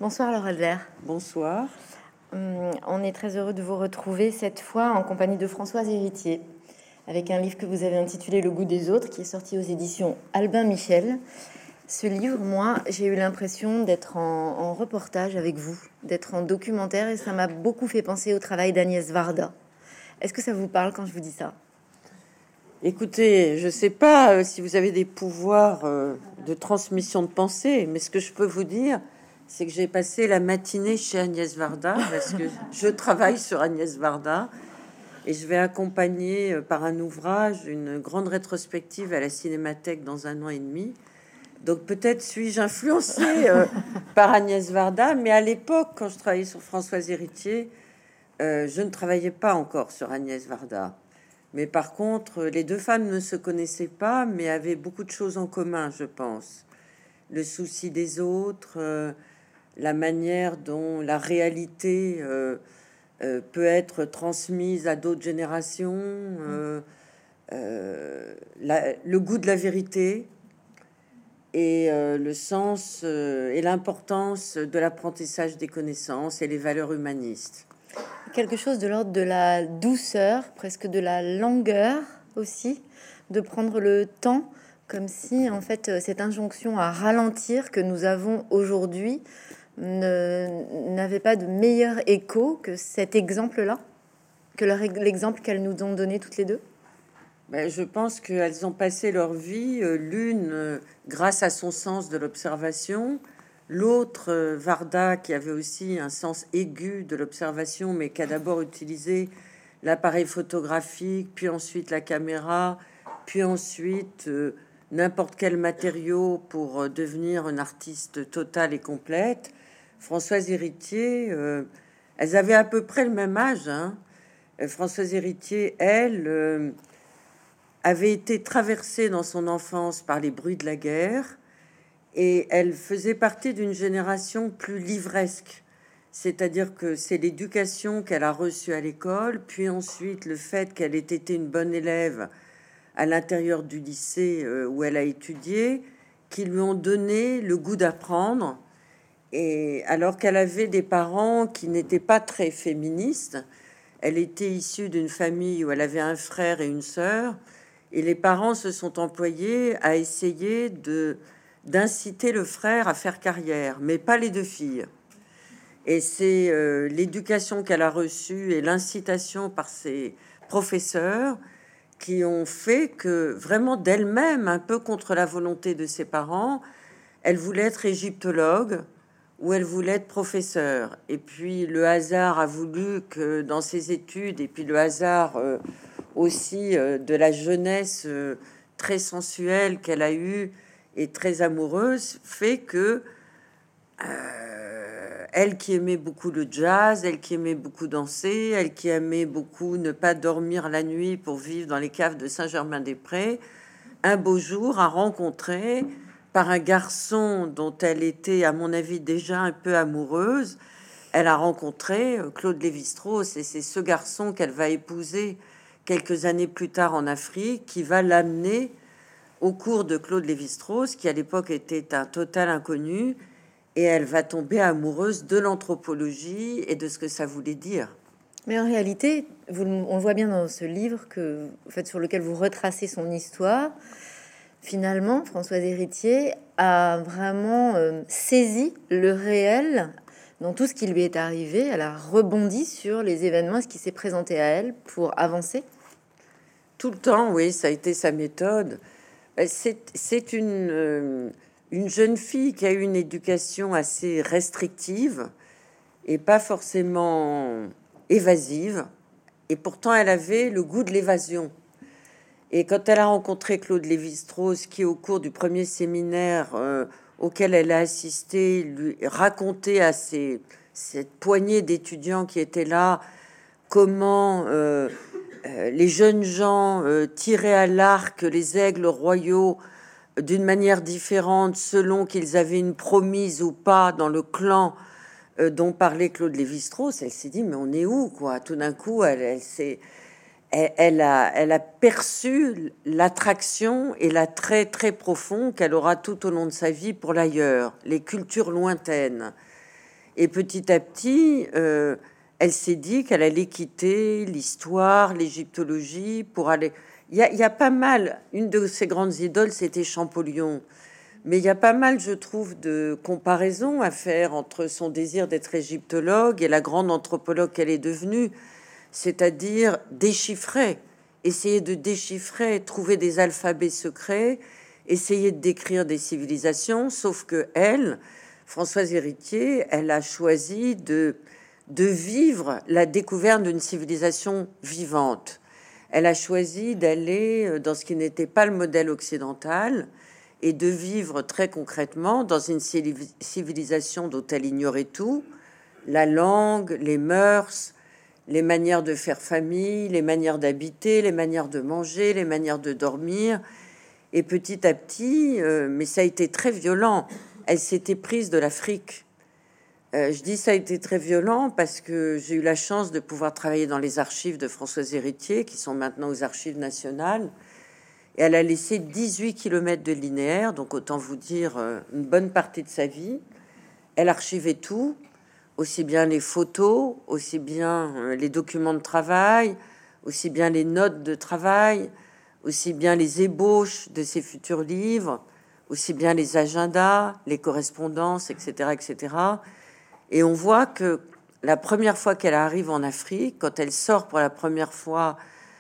Bonsoir Laure Albert. Bonsoir. On est très heureux de vous retrouver cette fois en compagnie de Françoise Héritier, avec un livre que vous avez intitulé Le goût des autres, qui est sorti aux éditions Albin Michel. Ce livre, moi, j'ai eu l'impression d'être en reportage avec vous, d'être en documentaire, et ça m'a beaucoup fait penser au travail d'Agnès Varda. Est-ce que ça vous parle quand je vous dis ça? Écoutez, je ne sais pas si vous avez des pouvoirs de transmission de pensée, mais ce que je peux vous dire, c'est que j'ai passé la matinée chez Agnès Varda, parce que je travaille sur Agnès Varda, et je vais accompagner par un ouvrage une grande rétrospective à la Cinémathèque dans 1 an et demi. Donc peut-être suis-je influencée par Agnès Varda, mais à l'époque, quand je travaillais sur Françoise Héritier, je ne travaillais pas encore sur Agnès Varda. Mais par contre, les deux femmes ne se connaissaient pas, mais avaient beaucoup de choses en commun, je pense. Le souci des autres, la manière dont la réalité peut être transmise à d'autres générations, le goût de la vérité et le sens et l'importance de l'apprentissage des connaissances et les valeurs humanistes. Quelque chose de l'ordre de la douceur, presque de la langueur aussi, de prendre le temps, comme si en fait cette injonction à ralentir que nous avons aujourd'hui n'avait pas de meilleur écho que cet exemple-là, que l'exemple qu'elles nous ont donné toutes les deux. Ben, je pense qu'elles ont passé leur vie, l'une grâce à son sens de l'observation, l'autre, Varda, qui avait aussi un sens aigu de l'observation, mais qui a d'abord utilisé l'appareil photographique, puis ensuite la caméra, puis ensuite n'importe quel matériau pour devenir une artiste totale et complète. Françoise Héritier, elles avaient à peu près le même âge. Françoise Héritier, elle, avait été traversée dans son enfance par les bruits de la guerre. Et elle faisait partie d'une génération plus livresque, c'est-à-dire que c'est l'éducation qu'elle a reçue à l'école, puis ensuite le fait qu'elle ait été une bonne élève à l'intérieur du lycée où elle a étudié, qui lui ont donné le goût d'apprendre. Et alors qu'elle avait des parents qui n'étaient pas très féministes, elle était issue d'une famille où elle avait un frère et une sœur, et les parents se sont employés à essayer d'inciter le frère à faire carrière, mais pas les deux filles. Et c'est l'éducation qu'elle a reçue et l'incitation par ses professeurs qui ont fait que vraiment d'elle-même, un peu contre la volonté de ses parents, elle voulait être égyptologue ou elle voulait être professeur. Et puis le hasard a voulu que dans ses études, et puis le hasard aussi de la jeunesse très sensuelle qu'elle a eue, et très amoureuse, fait que elle qui aimait beaucoup le jazz, elle qui aimait beaucoup danser, elle qui aimait beaucoup ne pas dormir la nuit pour vivre dans les caves de Saint-Germain-des-Prés, un beau jour a rencontré par un garçon dont elle était, à mon avis, déjà un peu amoureuse, elle a rencontré Claude Lévi-Strauss, et c'est ce garçon qu'elle va épouser quelques années plus tard en Afrique, qui va l'amener au cours de Claude Lévi-Strauss, qui à l'époque était un total inconnu, et elle va tomber amoureuse de l'anthropologie et de ce que ça voulait dire. Mais en réalité, on voit bien dans ce livre que, en fait, sur lequel vous retracez son histoire, finalement, Françoise Héritier a vraiment saisi le réel dans tout ce qui lui est arrivé. Elle a rebondi sur les événements, ce qui s'est présenté à elle pour avancer. Tout le temps, oui, ça a été sa méthode. C'est une jeune fille qui a eu une éducation assez restrictive et pas forcément évasive. Et pourtant, elle avait le goût de l'évasion. Et quand elle a rencontré Claude Lévi-Strauss, qui au cours du premier séminaire auquel elle a assisté, lui racontait à cette poignée d'étudiants qui étaient là comment les jeunes gens tiraient à l'arc les aigles royaux d'une manière différente selon qu'ils avaient une promise ou pas dans le clan dont parlait Claude Lévi-Strauss, elle s'est dit mais on est où quoi? Tout d'un coup, elle a perçu l'attraction et l'attrait très profond qu'elle aura tout au long de sa vie pour l'ailleurs, les cultures lointaines. Et petit à petit, elle s'est dit qu'elle allait quitter l'histoire, l'égyptologie pour aller... Il y a pas mal, une de ses grandes idoles, c'était Champollion. Mais il y a pas mal, je trouve, de comparaisons à faire entre son désir d'être égyptologue et la grande anthropologue qu'elle est devenue, c'est-à-dire déchiffrer, essayer de déchiffrer, trouver des alphabets secrets, essayer de décrire des civilisations, sauf que elle, Françoise Héritier, elle a choisi de vivre la découverte d'une civilisation vivante. Elle a choisi d'aller dans ce qui n'était pas le modèle occidental et de vivre très concrètement dans une civilisation dont elle ignorait tout, la langue, les mœurs, les manières de faire famille, les manières d'habiter, les manières de manger, les manières de dormir. Et petit à petit, mais ça a été très violent, elle s'était prise de l'Afrique. Je dis ça a été très violent parce que j'ai eu la chance de pouvoir travailler dans les archives de Françoise Héritier, qui sont maintenant aux Archives nationales. Et elle a laissé 18 kilomètres de linéaire, donc autant vous dire une bonne partie de sa vie. Elle archivait tout, aussi bien les photos, aussi bien les documents de travail, aussi bien les notes de travail, aussi bien les ébauches de ses futurs livres, aussi bien les agendas, les correspondances, etc., etc. Et on voit que la première fois qu'elle arrive en Afrique, quand elle sort pour la première fois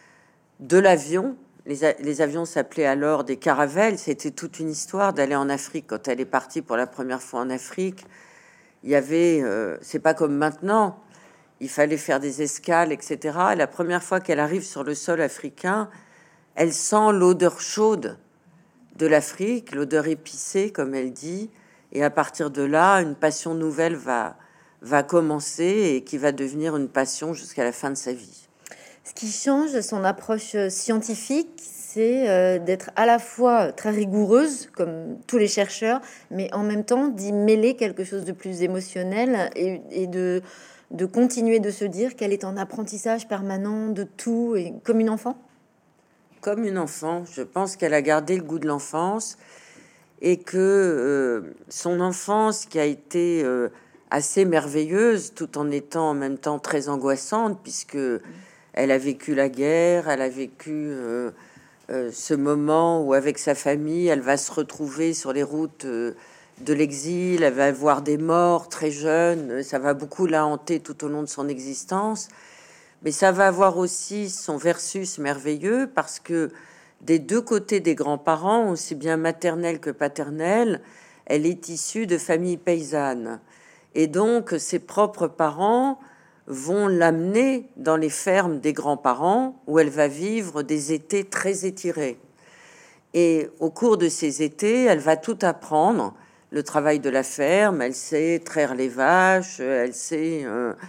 de l'avion, les avions s'appelaient alors des caravelles, c'était toute une histoire d'aller en Afrique. Quand elle est partie pour la première fois en Afrique, il y avait, c'est pas comme maintenant, il fallait faire des escales, etc. Et la première fois qu'elle arrive sur le sol africain, elle sent l'odeur chaude de l'Afrique, l'odeur épicée, comme elle dit, et à partir de là, une passion nouvelle va commencer et qui va devenir une passion jusqu'à la fin de sa vie. Ce qui change son approche scientifique, c'est d'être à la fois très rigoureuse, comme tous les chercheurs, mais en même temps d'y mêler quelque chose de plus émotionnel et de continuer de se dire qu'elle est en apprentissage permanent de tout, et comme une enfant. Comme une enfant, je pense qu'elle a gardé le goût de l'enfance et que son enfance qui a été assez merveilleuse, tout en étant en même temps très angoissante, puisque elle a vécu la guerre, elle a vécu ce moment où avec sa famille, elle va se retrouver sur les routes de l'exil, elle va voir des morts très jeunes, ça va beaucoup la hanter tout au long de son existence, mais ça va avoir aussi son versus merveilleux parce que des deux côtés des grands-parents, aussi bien maternels que paternels, elle est issue de familles paysannes. Et donc, ses propres parents vont l'amener dans les fermes des grands-parents où elle va vivre des étés très étirés. Et au cours de ces étés, elle va tout apprendre, le travail de la ferme, elle sait traire les vaches, elle sait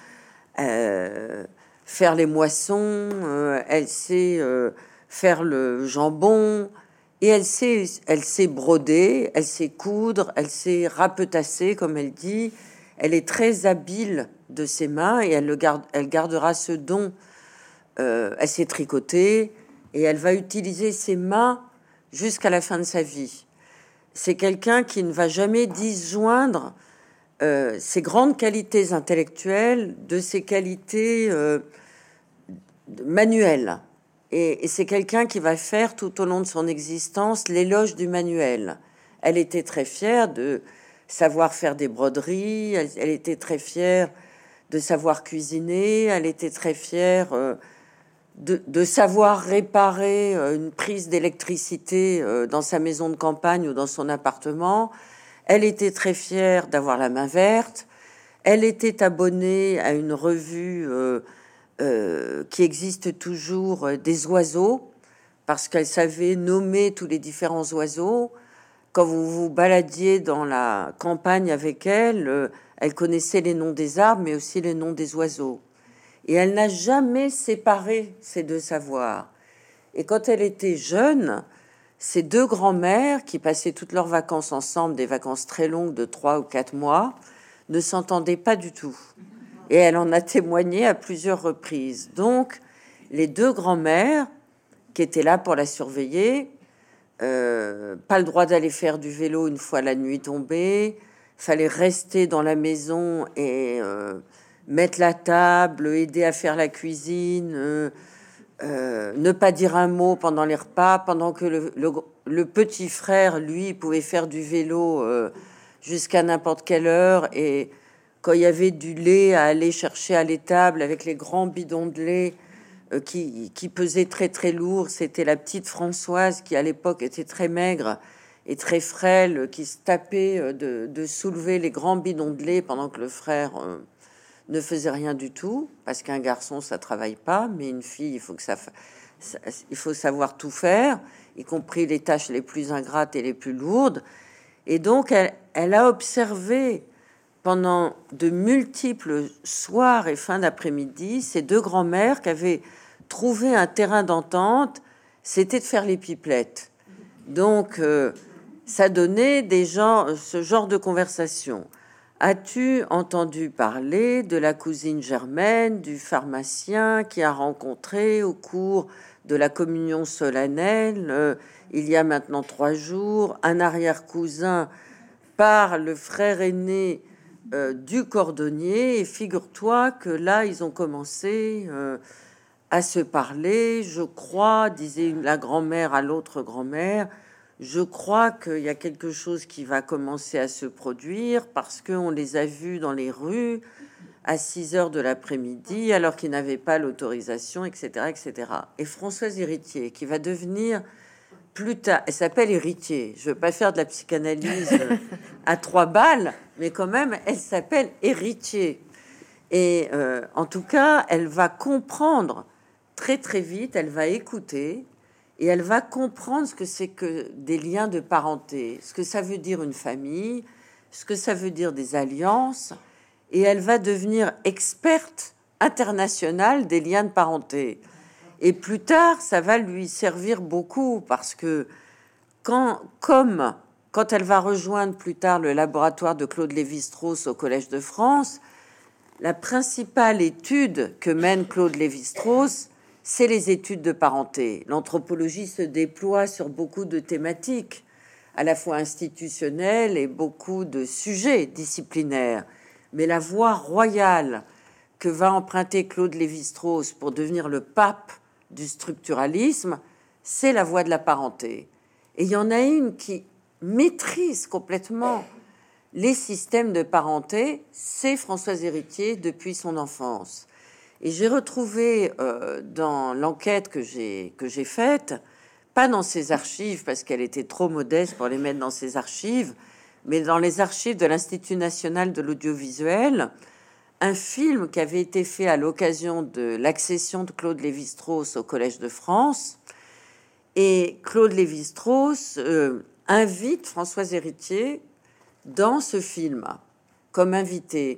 faire les moissons, elle sait faire le jambon, et elle sait broder, elle sait coudre, elle sait rapetasser, comme elle dit. Elle est très habile de ses mains et elle gardera ce don. Elle sait tricoter et elle va utiliser ses mains jusqu'à la fin de sa vie. C'est quelqu'un qui ne va jamais disjoindre ses grandes qualités intellectuelles de ses qualités manuelles. Et c'est quelqu'un qui va faire tout au long de son existence l'éloge du manuel. Elle était très fière de savoir faire des broderies, elle était très fière de savoir cuisiner, elle était très fière de savoir réparer une prise d'électricité dans sa maison de campagne ou dans son appartement. Elle était très fière d'avoir la main verte. Elle était abonnée à une revue qui existe toujours, des oiseaux, parce qu'elle savait nommer tous les différents oiseaux. Quand vous vous baladiez dans la campagne avec elle, elle connaissait les noms des arbres, mais aussi les noms des oiseaux. Et elle n'a jamais séparé ces deux savoirs. Et quand elle était jeune, ses deux grands-mères, qui passaient toutes leurs vacances ensemble, des vacances très longues de 3 ou 4 mois, ne s'entendaient pas du tout. Et elle en a témoigné à plusieurs reprises. Donc, les deux grands-mères, qui étaient là pour la surveiller, pas le droit d'aller faire du vélo une fois la nuit tombée, fallait rester dans la maison et mettre la table, aider à faire la cuisine, ne pas dire un mot pendant les repas, pendant que le petit frère, lui, pouvait faire du vélo jusqu'à n'importe quelle heure. Et quand il y avait du lait à aller chercher à l'étable avec les grands bidons de lait qui pesaient très très lourd, c'était la petite Françoise qui à l'époque était très maigre et très frêle, qui se tapait de soulever les grands bidons de lait pendant que le frère ne faisait rien du tout, parce qu'un garçon ça travaille pas, mais une fille il faut que il faut savoir tout faire, y compris les tâches les plus ingrates et les plus lourdes. Et donc elle a observé pendant de multiples soirs et fins d'après-midi ces deux grands-mères qui avaient trouvé un terrain d'entente, c'était de faire les pipelettes. Donc ça donnait ce genre de conversation. As-tu entendu parler de la cousine Germaine, du pharmacien qui a rencontré au cours de la communion solennelle, il y a maintenant 3 jours, un arrière-cousin par le frère aîné du cordonnier, et figure-toi que là, ils ont commencé à se parler. Je crois, disait la grand-mère à l'autre grand-mère, je crois qu'il y a quelque chose qui va commencer à se produire parce qu'on les a vus dans les rues à 6 heures de l'après-midi alors qu'ils n'avaient pas l'autorisation, etc., etc. Et Françoise Héritier, qui va devenir plus tard, elle s'appelle Héritier. Je veux pas faire de la psychanalyse à 3 balles, mais quand même, elle s'appelle Héritier. Et en tout cas, elle va comprendre très très vite, elle va écouter et elle va comprendre ce que c'est que des liens de parenté, ce que ça veut dire une famille, ce que ça veut dire des alliances, et elle va devenir experte internationale des liens de parenté. Et plus tard, ça va lui servir beaucoup parce que quand elle va rejoindre plus tard le laboratoire de Claude Lévi-Strauss au Collège de France, la principale étude que mène Claude Lévi-Strauss, c'est les études de parenté. L'anthropologie se déploie sur beaucoup de thématiques, à la fois institutionnelles et beaucoup de sujets disciplinaires. Mais la voie royale que va emprunter Claude Lévi-Strauss pour devenir le pape du structuralisme, c'est la voie de la parenté. Et il y en a une qui maîtrise complètement les systèmes de parenté, c'est Françoise Héritier depuis son enfance. Et j'ai retrouvé dans l'enquête que j'ai faite, pas dans ses archives parce qu'elle était trop modeste pour les mettre dans ses archives, mais dans les archives de l'Institut national de l'audiovisuel, un film qui avait été fait à l'occasion de l'accession de Claude Lévi-Strauss au Collège de France. Et Claude Lévi-Strauss invite Françoise Héritier dans ce film comme invitée.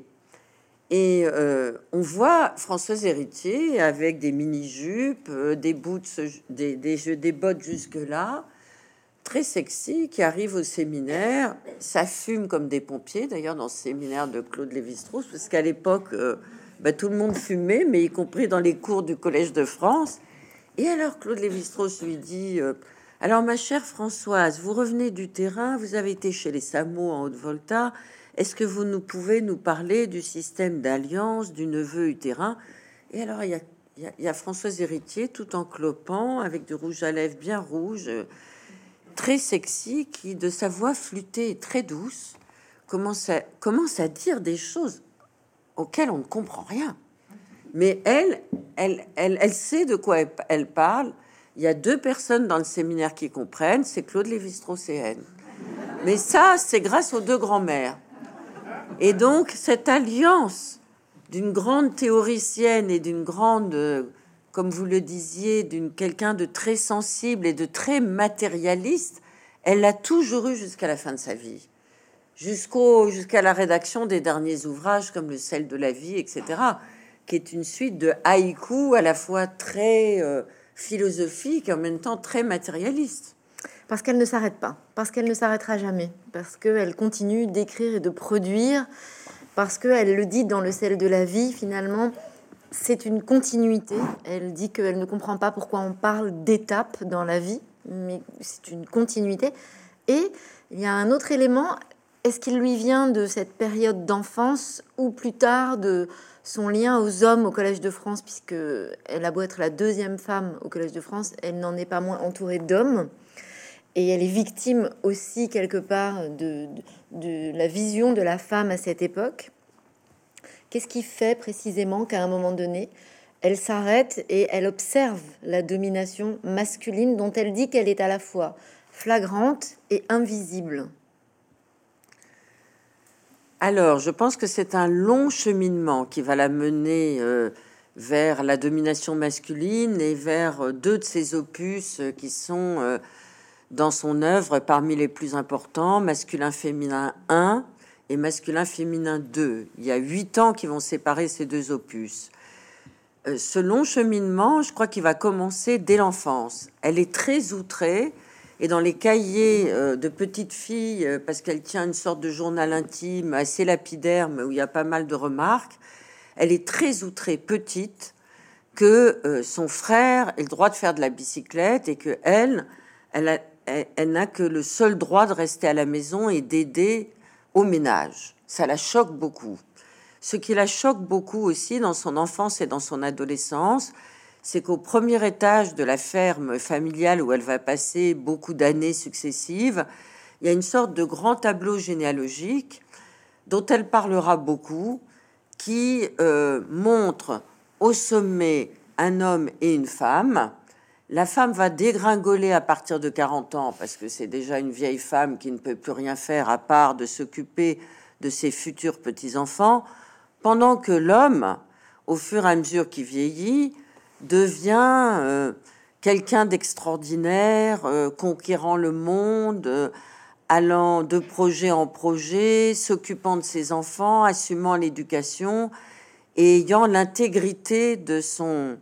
Et on voit Françoise Héritier avec des mini-jupes, des boots, des bottes jusque-là, très sexy, qui arrive au séminaire. Ça fume comme des pompiers, d'ailleurs, dans ce séminaire de Claude Lévi-Strauss, parce qu'à l'époque, tout le monde fumait, mais y compris dans les cours du Collège de France. Et alors, Claude Lévi-Strauss lui dit alors, ma chère Françoise, vous revenez du terrain, vous avez été chez les Samo en Haute-Volta. Est-ce que vous pouvez nous parler du système d'alliance du neveu utérin? Et alors, il y a Françoise Héritier, tout en clopant, avec du rouge à lèvres bien rouge, très sexy, qui, de sa voix flûtée et très douce, commence à dire des choses auxquelles on ne comprend rien. Mais elle sait de quoi elle parle. Il y a 2 personnes dans le séminaire qui comprennent, c'est Claude Lévi-Strauss et elle. Mais ça, c'est grâce aux 2 grands-mères. Et donc, cette alliance d'une grande théoricienne et d'une grande, comme vous le disiez, d'une quelqu'un de très sensible et de très matérialiste, elle l'a toujours eu jusqu'à la fin de sa vie, jusqu'à la rédaction des derniers ouvrages comme Le sel de la vie, etc., qui est une suite de haïkus à la fois très philosophique et en même temps très matérialiste. Parce qu'elle ne s'arrête pas, parce qu'elle ne s'arrêtera jamais, parce qu'elle continue d'écrire et de produire, parce qu'elle le dit dans Le sel de la vie, finalement, c'est une continuité. Elle dit qu'elle ne comprend pas pourquoi on parle d'étapes dans la vie, mais c'est une continuité. Et il y a un autre élément, est-ce qu'il lui vient de cette période d'enfance ou plus tard de son lien aux hommes au Collège de France, puisque elle a beau être la deuxième femme au Collège de France, elle n'en est pas moins entourée d'hommes, et elle est victime aussi quelque part de la vision de la femme à cette époque. Qu'est-ce qui fait précisément qu'à un moment donné, elle s'arrête et elle observe la domination masculine dont elle dit qu'elle est à la fois flagrante et invisible? Alors, je pense que c'est un long cheminement qui va la mener vers la domination masculine et vers deux de ses opus qui sont dans son œuvre parmi les plus importants, Masculin-Féminin 1 et Masculin-Féminin 2. Il y a 8 ans qui vont séparer ces deux opus. Ce long cheminement, je crois qu'il va commencer dès l'enfance. Elle est très outrée. Et dans les cahiers de petite fille, parce qu'elle tient une sorte de journal intime assez lapidaire, mais où il y a pas mal de remarques, elle est très outrée petite que son frère ait le droit de faire de la bicyclette et que elle n'a que le seul droit de rester à la maison et d'aider au ménage. Ça la choque beaucoup. Ce qui la choque beaucoup aussi dans son enfance et dans son adolescence, c'est qu'au premier étage de la ferme familiale où elle va passer beaucoup d'années successives, il y a une sorte de grand tableau généalogique dont elle parlera beaucoup, qui montre au sommet un homme et une femme. La femme va dégringoler à partir de 40 ans, parce que c'est déjà une vieille femme qui ne peut plus rien faire à part de s'occuper de ses futurs petits-enfants, pendant que l'homme, au fur et à mesure qu'il vieillit, devient quelqu'un d'extraordinaire, conquérant le monde, allant de projet en projet, s'occupant de ses enfants, assumant l'éducation et ayant l'intégrité de son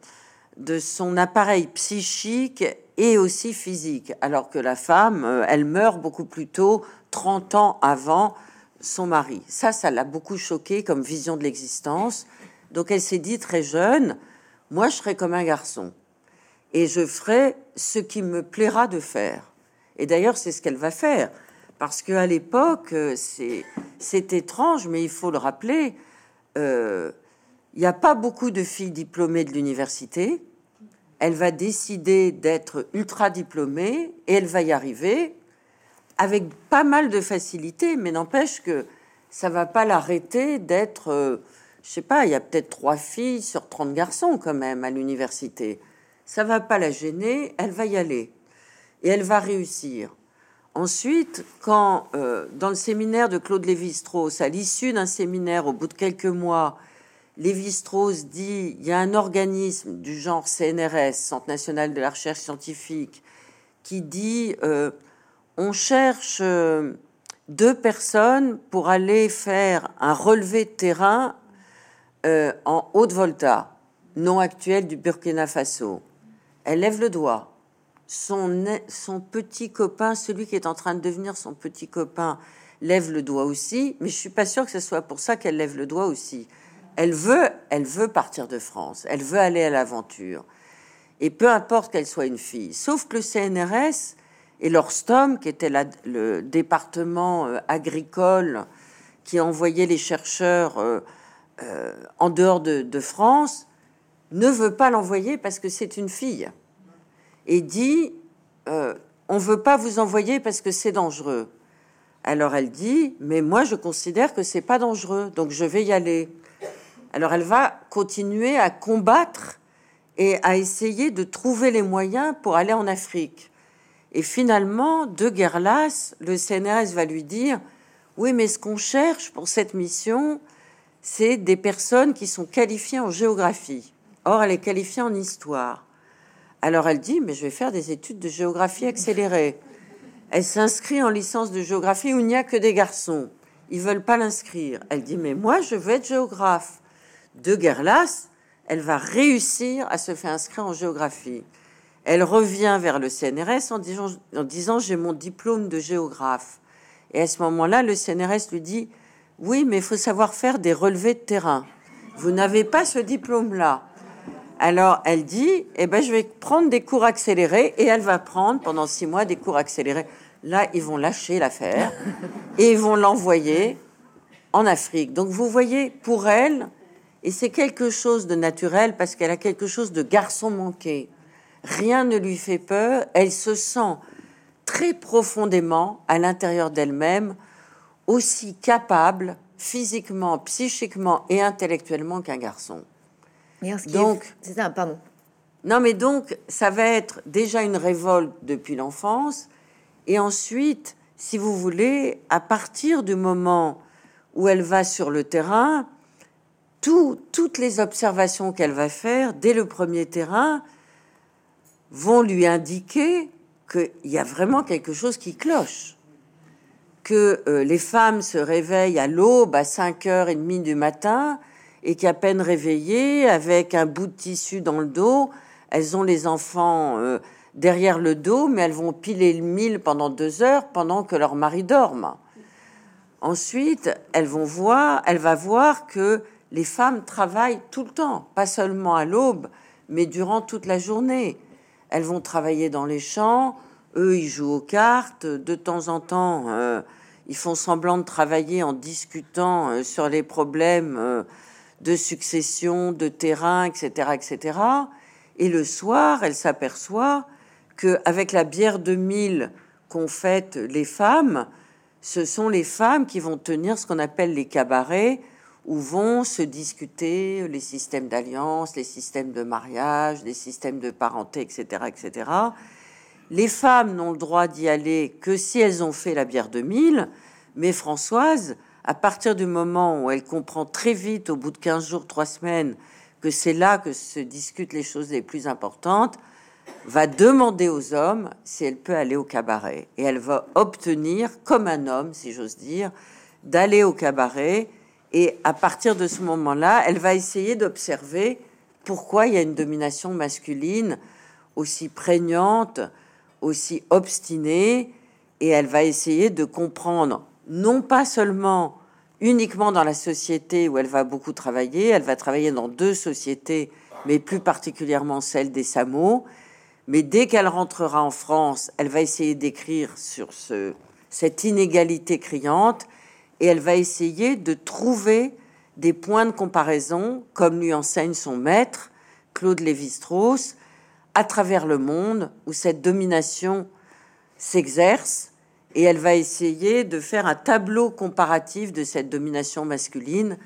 appareil psychique et aussi physique, alors que la femme, elle meurt beaucoup plus tôt, 30 ans avant son mari. Ça l'a beaucoup choquée comme vision de l'existence. Donc elle s'est dit très jeune, moi, je serai comme un garçon et je ferai ce qui me plaira de faire. Et d'ailleurs, c'est ce qu'elle va faire. Parce qu'à l'époque, c'est étrange, mais il faut le rappeler, il n'y a pas beaucoup de filles diplômées de l'université. Elle va décider d'être ultra diplômée et elle va y arriver avec pas mal de facilité, mais n'empêche que ça va pas l'arrêter d'être... je sais pas, il y a peut-être 3 filles sur 30 garçons quand même à l'université. Ça va pas la gêner, elle va y aller. Et elle va réussir. Ensuite, quand dans le séminaire de Claude Lévi-Strauss, à l'issue d'un séminaire, au bout de quelques mois, Lévi-Strauss dit, il y a un organisme du genre CNRS, Centre National de la Recherche Scientifique, qui dit, on cherche 2 personnes pour aller faire un relevé de terrain en Haute-Volta, nom actuel du Burkina Faso. Elle lève le doigt. Son petit copain, celui qui est en train de devenir son petit copain, lève le doigt aussi, mais je suis pas sûre que ce soit pour ça qu'elle lève le doigt aussi. Elle veut partir de France, elle veut aller à l'aventure. Et peu importe qu'elle soit une fille, sauf que le CNRS et l'Orstom, qui était le département agricole qui envoyait les chercheurs en dehors de France, ne veut pas l'envoyer parce que c'est une fille et dit on veut pas vous envoyer parce que c'est dangereux. Alors elle dit mais moi je considère que c'est pas dangereux, donc je vais y aller. Alors elle va continuer à combattre et à essayer de trouver les moyens pour aller en Afrique. Et finalement, de guerre lasse, le CNRS va lui dire oui, mais ce qu'on cherche pour cette mission, c'est des personnes qui sont qualifiées en géographie. Or, elle est qualifiée en histoire. Alors elle dit, mais je vais faire des études de géographie accélérée. Elle s'inscrit en licence de géographie où il n'y a que des garçons. Ils veulent pas l'inscrire. Elle dit, mais moi, je veux être géographe. De guerre lasse, elle va réussir à se faire inscrire en géographie. Elle revient vers le CNRS en disant j'ai mon diplôme de géographe. Et à ce moment-là, le CNRS lui dit oui, mais il faut savoir faire des relevés de terrain. Vous n'avez pas ce diplôme-là. Alors elle dit je vais prendre des cours accélérés, et elle va prendre pendant 6 mois des cours accélérés. Là, ils vont lâcher l'affaire et ils vont l'envoyer en Afrique. Donc, vous voyez, pour elle, et c'est quelque chose de naturel parce qu'elle a quelque chose de garçon manqué. Rien ne lui fait peur. Elle se sent très profondément à l'intérieur d'elle-même aussi capable physiquement, psychiquement et intellectuellement qu'un garçon. Donc, c'est ça, pardon. Non, mais donc, ça va être déjà une révolte depuis l'enfance. Et ensuite, si vous voulez, à partir du moment où elle va sur le terrain, toutes les observations qu'elle va faire dès le premier terrain vont lui indiquer qu'il y a vraiment quelque chose qui cloche. Que les femmes se réveillent à l'aube, à 5h30 du matin, et qu'à peine réveillées, avec un bout de tissu dans le dos, elles ont les enfants derrière le dos, mais elles vont piler le mil pendant 2 heures pendant que leur mari dorme. Ensuite, elle va voir que les femmes travaillent tout le temps, pas seulement à l'aube, mais durant toute la journée. Elles vont travailler dans les champs, eux, ils jouent aux cartes. De temps en temps, ils font semblant de travailler en discutant sur les problèmes de succession, de terrain, etc., etc. Et le soir, elle s'aperçoit qu'avec la bière de mil qu'ont faite les femmes, ce sont les femmes qui vont tenir ce qu'on appelle les cabarets, où vont se discuter les systèmes d'alliance, les systèmes de mariage, les systèmes de parenté, etc., etc. Les femmes n'ont le droit d'y aller que si elles ont fait la bière de mil, mais Françoise, à partir du moment où elle comprend très vite, au bout de 15 jours, 3 semaines, que c'est là que se discutent les choses les plus importantes, va demander aux hommes si elle peut aller au cabaret. Et elle va obtenir, comme un homme, si j'ose dire, d'aller au cabaret. Et à partir de ce moment-là, elle va essayer d'observer pourquoi il y a une domination masculine aussi prégnante, aussi obstinée, et elle va essayer de comprendre, non pas seulement uniquement dans la société où elle va beaucoup travailler, elle va travailler dans 2 sociétés, mais plus particulièrement celle des Samo, mais dès qu'elle rentrera en France, elle va essayer d'écrire sur cette inégalité criante, et elle va essayer de trouver des points de comparaison, comme lui enseigne son maître, Claude Lévi-Strauss, à travers le monde où cette domination s'exerce, et elle va essayer de faire un tableau comparatif de cette domination masculine,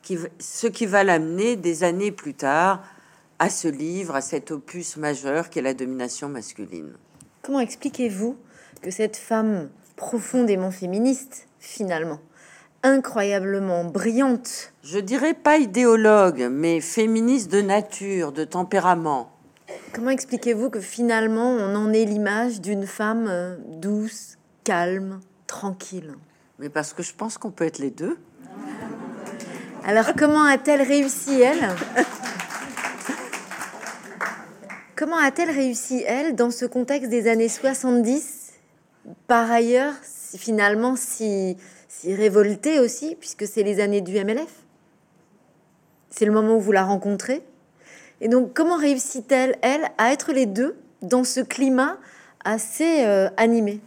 ce qui va l'amener des années plus tard à ce livre, à cet opus majeur qu'est la domination masculine. Comment expliquez-vous que cette femme profondément féministe, finalement, incroyablement brillante, je dirais pas idéologue, mais féministe de nature, de tempérament, comment expliquez-vous que finalement on en ait l'image d'une femme douce, calme, tranquille? Mais parce que je pense qu'on peut être les deux. Alors comment a-t-elle réussi, elle? Comment a-t-elle réussi, elle, dans ce contexte des années 70, par ailleurs, finalement, si révoltée aussi, puisque c'est les années du MLF? C'est le moment où vous la rencontrez. Et donc, comment réussit-elle, elle, à être les deux dans ce climat assez animé?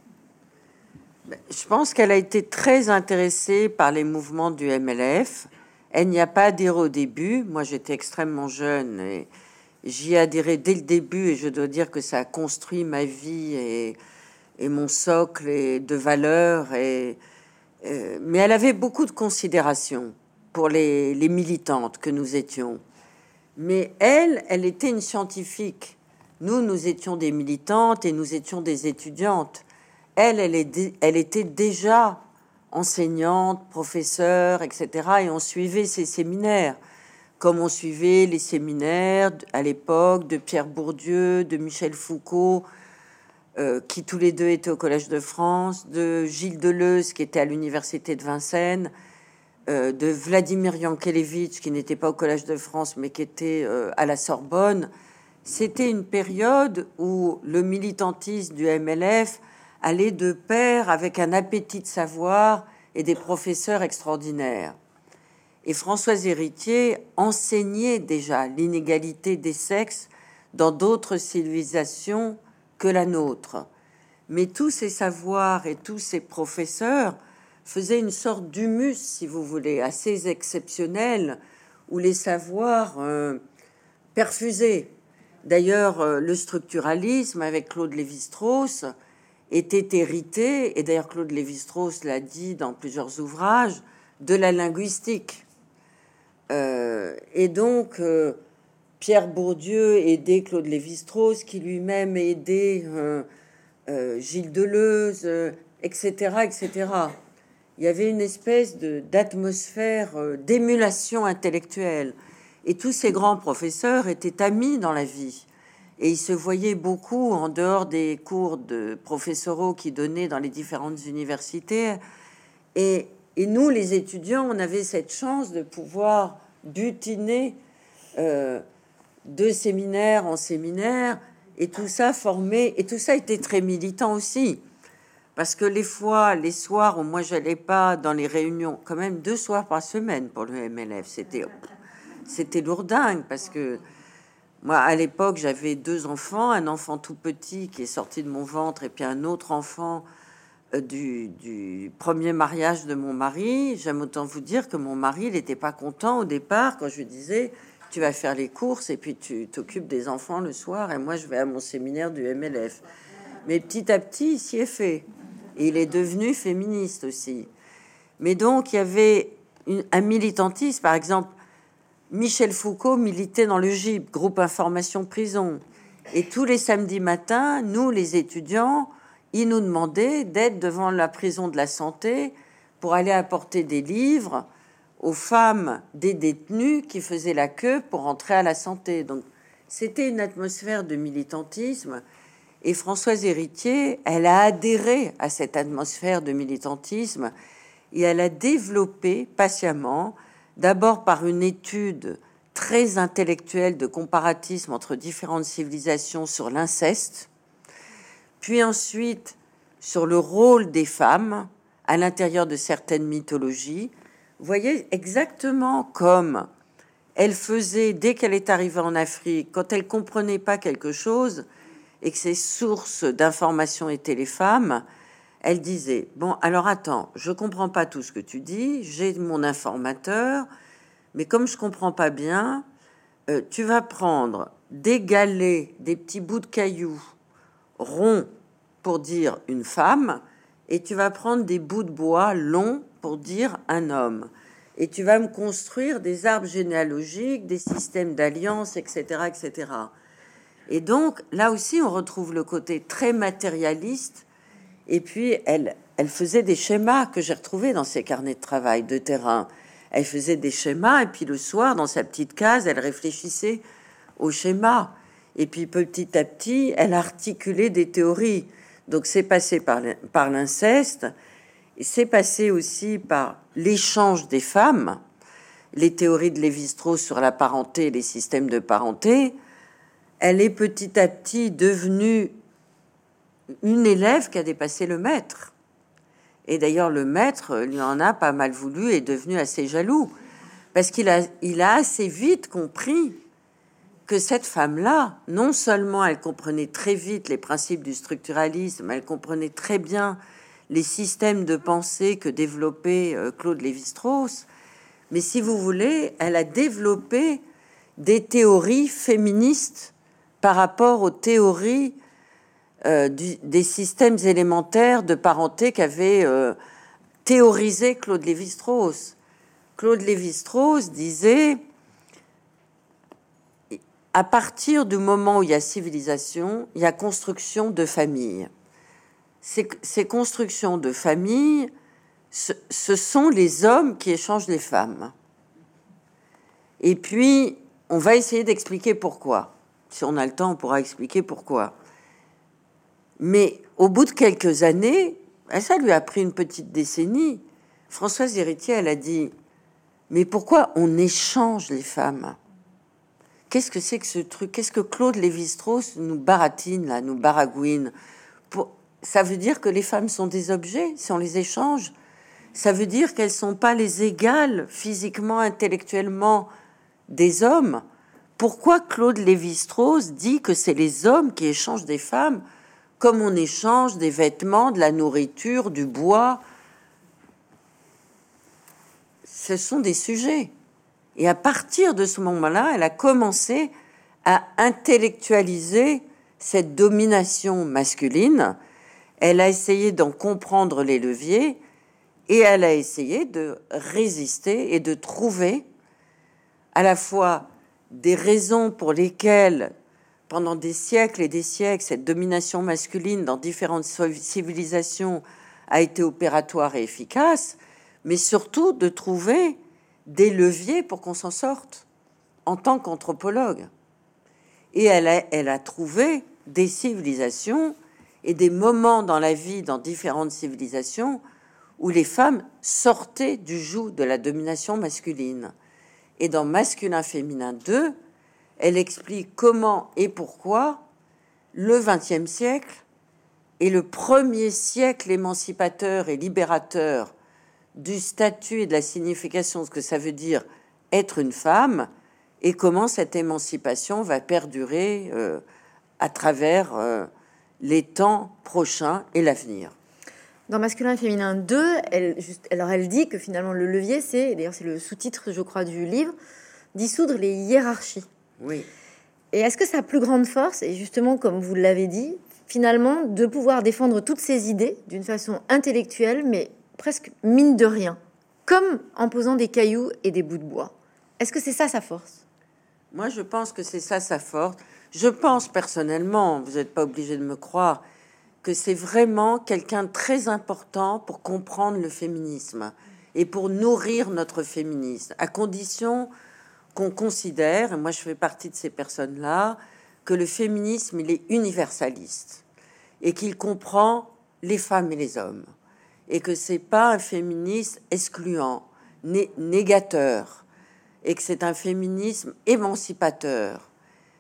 Je pense qu'elle a été très intéressée par les mouvements du MLF. Elle n'y a pas adhéré au début. Moi, j'étais extrêmement jeune et j'y ai adhéré dès le début, et je dois dire que ça a construit ma vie et mon socle de valeurs. Mais elle avait beaucoup de considération pour les militantes que nous étions. Mais elle était une scientifique. Nous étions des militantes et nous étions des étudiantes. Elle était déjà enseignante, professeure, etc. Et on suivait ses séminaires, comme on suivait les séminaires à l'époque de Pierre Bourdieu, de Michel Foucault, qui tous les deux étaient au Collège de France, de Gilles Deleuze, qui était à l'Université de Vincennes, de Vladimir Yankelevitch, qui n'était pas au Collège de France, mais qui était à la Sorbonne. C'était une période où le militantisme du MLF allait de pair avec un appétit de savoir et des professeurs extraordinaires. Et Françoise Héritier enseignait déjà l'inégalité des sexes dans d'autres civilisations que la nôtre. mais tous ces savoirs et tous ces professeurs faisaient une sorte d'humus, si vous voulez, assez exceptionnel, où les savoirs perfusaient. D'ailleurs, le structuralisme avec Claude Lévi-Strauss était hérité, et d'ailleurs Claude Lévi-Strauss l'a dit dans plusieurs ouvrages, de la linguistique. Et donc, Pierre Bourdieu aidait Claude Lévi-Strauss, qui lui-même aidait Gilles Deleuze, etc., etc. Il y avait une espèce d'atmosphère d'émulation intellectuelle. Et tous ces grands professeurs étaient amis dans la vie. Et ils se voyaient beaucoup en dehors des cours de professoraux qu'ils donnaient dans les différentes universités. Et nous, les étudiants, on avait cette chance de pouvoir butiner de séminaire en séminaire, et tout ça formé, et tout ça était très militant aussi. Parce que les soirs où moi j'allais pas dans les réunions, quand même 2 soirs par semaine pour le MLF, c'était lourdingue, parce que moi à l'époque j'avais 2 enfants, un enfant tout petit qui est sorti de mon ventre, et puis un autre enfant du premier mariage de mon mari. J'aime autant vous dire que mon mari, il n'était pas content au départ quand je lui disais tu vas faire les courses et puis tu t'occupes des enfants le soir et moi je vais à mon séminaire du MLF. Mais petit à petit, il s'y est fait. Et il est devenu féministe aussi. Mais donc, il y avait un militantisme. Par exemple, Michel Foucault militait dans le GIP, groupe Information Prison. Et tous les samedis matins, nous, les étudiants, il nous demandait d'être devant la prison de la Santé pour aller apporter des livres aux femmes des détenus qui faisaient la queue pour entrer à la Santé. Donc, c'était une atmosphère de militantisme. Et Françoise Héritier, elle a adhéré à cette atmosphère de militantisme et elle a développé patiemment, d'abord par une étude très intellectuelle de comparatisme entre différentes civilisations sur l'inceste, puis ensuite sur le rôle des femmes à l'intérieur de certaines mythologies. Vous voyez, exactement comme elle faisait dès qu'elle est arrivée en Afrique, quand elle comprenait pas quelque chose et que ses sources d'information étaient les femmes, elle disait, bon, alors attends, je comprends pas tout ce que tu dis, j'ai mon informateur, mais comme je comprends pas bien, tu vas prendre des galets, des petits bouts de cailloux ronds pour dire une femme, et tu vas prendre des bouts de bois longs pour dire un homme. Et tu vas me construire des arbres généalogiques, des systèmes d'alliances, etc., etc. Et donc, là aussi, on retrouve le côté très matérialiste. Et puis, elle faisait des schémas que j'ai retrouvés dans ses carnets de travail de terrain. Elle faisait des schémas, et puis le soir, dans sa petite case, elle réfléchissait aux schémas. Et puis, petit à petit, elle articulait des théories. Donc, c'est passé par l'inceste, et c'est passé aussi par l'échange des femmes, les théories de Lévi-Strauss sur la parenté et les systèmes de parenté. Elle est petit à petit devenue une élève qui a dépassé le maître. Et d'ailleurs, le maître lui en a pas mal voulu et est devenu assez jaloux. Parce qu'il a assez vite compris que cette femme-là, non seulement elle comprenait très vite les principes du structuralisme, elle comprenait très bien les systèmes de pensée que développait Claude Lévi-Strauss, mais si vous voulez, elle a développé des théories féministes par rapport aux théories des systèmes élémentaires de parenté qu'avait théorisé Claude Lévi-Strauss. Claude Lévi-Strauss disait, à partir du moment où il y a civilisation, il y a construction de famille. Ces constructions de famille, ce sont les hommes qui échangent les femmes. Et puis, on va essayer d'expliquer pourquoi. Si on a le temps, on pourra expliquer pourquoi. Mais au bout de quelques années, ça lui a pris une petite décennie, Françoise Héritier, elle a dit, mais pourquoi on échange les femmes? Qu'est-ce que c'est que ce truc? Qu'est-ce que Claude Lévi-Strauss nous baratine, là, nous baragouine? Ça veut dire que les femmes sont des objets si on les échange? Ça veut dire qu'elles sont pas les égales physiquement, intellectuellement des hommes? Pourquoi Claude Lévi-Strauss dit que c'est les hommes qui échangent des femmes? comme on échange des vêtements, de la nourriture, du bois. Ce sont des sujets. Et à partir de ce moment-là, elle a commencé à intellectualiser cette domination masculine. Elle a essayé d'en comprendre les leviers et elle a essayé de résister et de trouver à la fois des raisons pour lesquelles, pendant des siècles et des siècles, cette domination masculine dans différentes civilisations a été opératoire et efficace, mais surtout de trouver des leviers pour qu'on s'en sorte en tant qu'anthropologue. Et elle a trouvé des civilisations et des moments dans la vie, dans différentes civilisations, où les femmes sortaient du joug de la domination masculine. Et dans Masculin-Féminin 2, elle explique comment et pourquoi le XXe siècle est le premier siècle émancipateur et libérateur du statut et de la signification de ce que ça veut dire être une femme, et comment cette émancipation va perdurer à travers les temps prochains et l'avenir. Dans Masculin et Féminin 2, elle dit que finalement le levier, c'est, d'ailleurs c'est le sous-titre, je crois, du livre, dissoudre les hiérarchies. Oui. Et est-ce que sa plus grande force est justement, comme vous l'avez dit, finalement de pouvoir défendre toutes ces idées d'une façon intellectuelle, mais presque mine de rien, comme en posant des cailloux et des bouts de bois? Est-ce que c'est ça sa force? Moi, je pense que c'est ça sa force. Je pense personnellement, vous n'êtes pas obligé de me croire, que c'est vraiment quelqu'un de très important pour comprendre le féminisme et pour nourrir notre féminisme, à condition qu'on considère, et moi je fais partie de ces personnes-là, que le féminisme, il est universaliste et qu'il comprend les femmes et les hommes, et que c'est pas un féminisme excluant, négateur, et que c'est un féminisme émancipateur.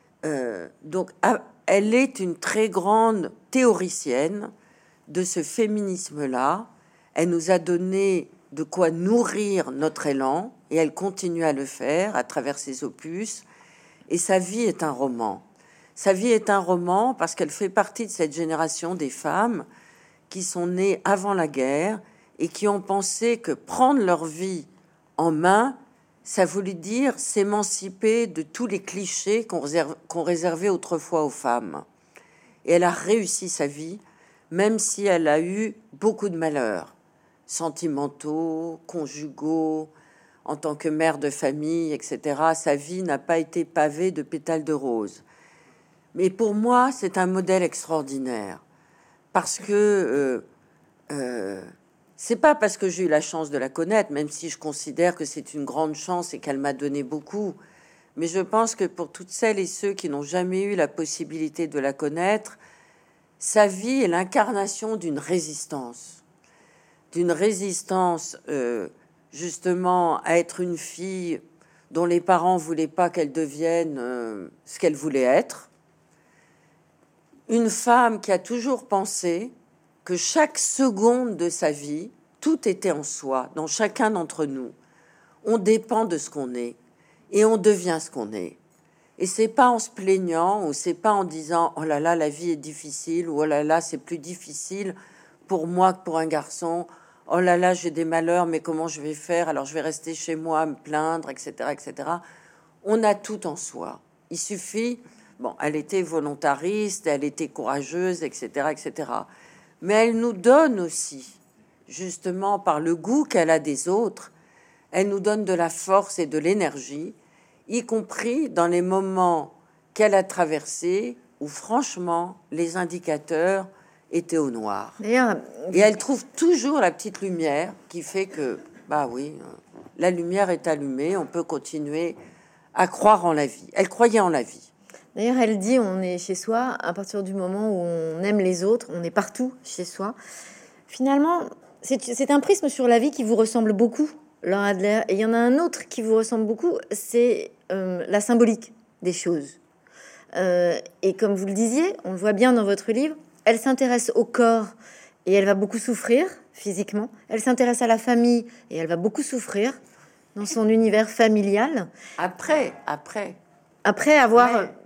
Donc, elle est une très grande théoricienne de ce féminisme-là. Elle nous a donné de quoi nourrir notre élan, et elle continue à le faire à travers ses opus. Et sa vie est un roman. Sa vie est un roman parce qu'elle fait partie de cette génération des femmes qui sont nées avant la guerre et qui ont pensé que prendre leur vie en main, ça voulait dire s'émanciper de tous les clichés qu'on réservait autrefois aux femmes. Et elle a réussi sa vie, même si elle a eu beaucoup de malheurs, sentimentaux, conjugaux, en tant que mère de famille, etc. Sa vie n'a pas été pavée de pétales de rose. Mais pour moi, c'est un modèle extraordinaire, parce que c'est pas parce que j'ai eu la chance de la connaître, même si je considère que c'est une grande chance et qu'elle m'a donné beaucoup, mais je pense que pour toutes celles et ceux qui n'ont jamais eu la possibilité de la connaître, sa vie est l'incarnation d'une résistance, justement à être une fille dont les parents voulaient pas qu'elle devienne ce qu'elle voulait être, une femme qui a toujours pensé que chaque seconde de sa vie, tout était en soi, dans chacun d'entre nous. On dépend de ce qu'on est et on devient ce qu'on est. Et c'est pas en se plaignant ou c'est pas en disant oh là là la vie est difficile ou oh là là c'est plus difficile pour moi que pour un garçon. Oh là là j'ai des malheurs mais comment je vais faire? Alors je vais rester chez moi à me plaindre, etc., etc. On a tout en soi. Il suffit. Bon, elle était volontariste, elle était courageuse, etc., etc. Mais elle nous donne aussi, justement par le goût qu'elle a des autres, elle nous donne de la force et de l'énergie, y compris dans les moments qu'elle a traversés où franchement les indicateurs étaient au noir. D'ailleurs, et elle trouve toujours la petite lumière qui fait que, bah oui, la lumière est allumée, on peut continuer à croire en la vie. Elle croyait en la vie. D'ailleurs, elle dit on est chez soi à partir du moment où on aime les autres, on est partout chez soi. Finalement, c'est un prisme sur la vie qui vous ressemble beaucoup, Laure Adler. Et il y en a un autre qui vous ressemble beaucoup, c'est la symbolique des choses. Et comme vous le disiez, on le voit bien dans votre livre, elle s'intéresse au corps et elle va beaucoup souffrir physiquement. Elle s'intéresse à la famille et elle va beaucoup souffrir dans son univers familial. Après avoir... ouais.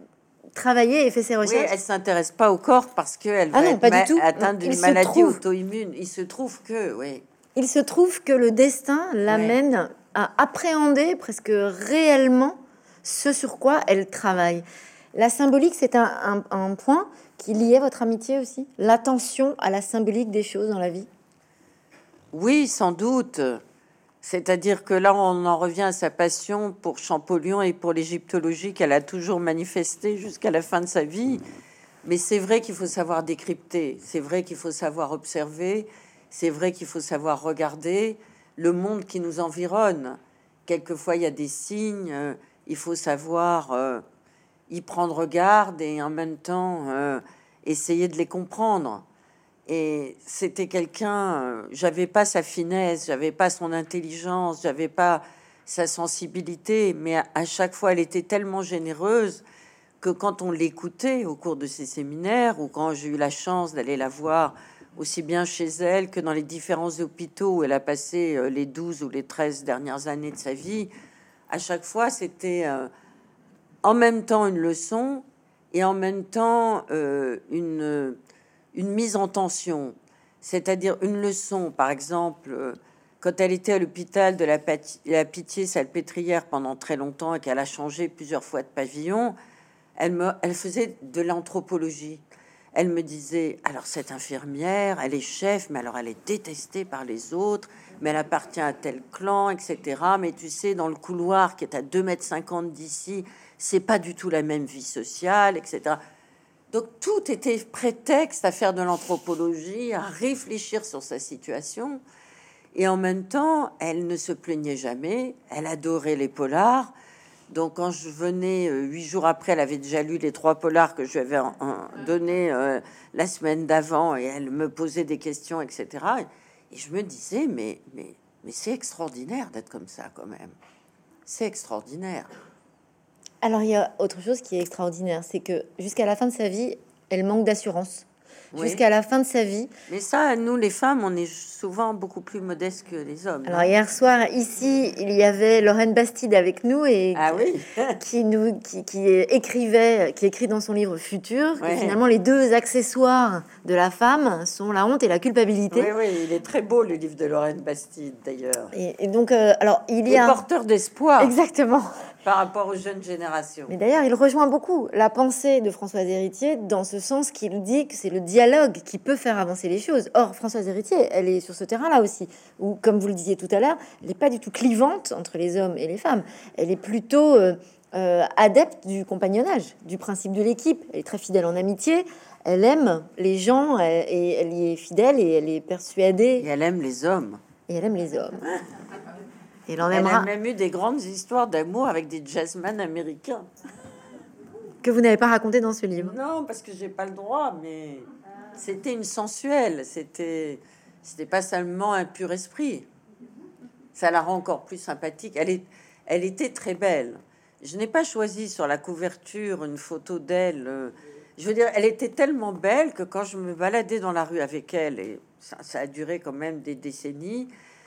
travaillé et fait ses Oui, recherches. elle s'intéresse pas au corps parce qu'elle Ah va non, pas du tout. atteinte d'une maladie auto-immune. Il se trouve que, oui. Il se trouve que le destin l'amène à appréhender presque réellement ce sur quoi elle travaille. La symbolique, c'est un point qui liait votre amitié aussi, l'attention à la symbolique des choses dans la vie. Oui, sans doute. C'est-à-dire que là, on en revient à sa passion pour Champollion et pour l'égyptologie qu'elle a toujours manifestée jusqu'à la fin de sa vie. Mais c'est vrai qu'il faut savoir décrypter, c'est vrai qu'il faut savoir observer, c'est vrai qu'il faut savoir regarder le monde qui nous environne. Quelquefois, il y a des signes, il faut savoir y prendre garde et en même temps essayer de les comprendre. Et c'était quelqu'un, j'avais pas sa finesse, j'avais pas son intelligence, j'avais pas sa sensibilité, mais à chaque fois, elle était tellement généreuse que quand on l'écoutait au cours de ses séminaires ou quand j'ai eu la chance d'aller la voir aussi bien chez elle que dans les différents hôpitaux où elle a passé les 12 ou les 13 dernières années de sa vie, à chaque fois, c'était en même temps une leçon et en même temps une mise en tension, c'est-à-dire une leçon, par exemple, quand elle était à l'hôpital de la Pitié-Salpêtrière pendant très longtemps et qu'elle a changé plusieurs fois de pavillon, elle faisait de l'anthropologie. Elle me disait, alors cette infirmière, elle est chef, mais alors elle est détestée par les autres, mais elle appartient à tel clan, etc. Mais tu sais, dans le couloir qui est à 2,50 m d'ici, c'est pas du tout la même vie sociale, etc. Donc tout était prétexte à faire de l'anthropologie, à réfléchir sur sa situation. Et en même temps, elle ne se plaignait jamais, elle adorait les polars. Donc quand je venais 8 jours après, elle avait déjà lu les 3 polars que je lui avais donné la semaine d'avant et elle me posait des questions, etc. Et je me disais, mais c'est extraordinaire d'être comme ça quand même. C'est extraordinaire. Alors, il y a autre chose qui est extraordinaire, c'est que jusqu'à la fin de sa vie, elle manque d'assurance. Oui. Jusqu'à la fin de sa vie. Mais ça, nous, les femmes, on est souvent beaucoup plus modestes que les hommes. Alors, hier soir, ici, il y avait Lorraine Bastide avec nous et qui écrivait, qui écrit dans son livre Futur, que finalement, les deux accessoires de la femme sont la honte et la culpabilité. Oui, il est très beau, le livre de Lorraine Bastide, d'ailleurs. Et donc, alors, il y a... porteur d'espoir. Exactement. Par rapport aux jeunes générations. Mais d'ailleurs, il rejoint beaucoup la pensée de Françoise Héritier dans ce sens qu'il dit que c'est le dialogue qui peut faire avancer les choses. Or, Françoise Héritier, elle est sur ce terrain-là aussi, où, comme vous le disiez tout à l'heure, elle n'est pas du tout clivante entre les hommes et les femmes. Elle est plutôt adepte du compagnonnage, du principe de l'équipe. Elle est très fidèle en amitié. Elle aime les gens et elle y est fidèle et elle est persuadée. Et elle aime les hommes. Et elle aime les hommes. Elle a même eu des grandes histoires d'amour avec des jazzmen américains. Que vous n'avez pas raconté dans ce livre. Non, parce que j'ai pas le droit, mais c'était une sensuelle. C'était pas seulement un pur esprit. Ça la rend encore plus sympathique. Elle était très belle. Je n'ai pas choisi sur la couverture une photo d'elle. Je veux dire, elle était tellement belle que quand je me baladais dans la rue avec elle, et ça a duré quand même des décennies,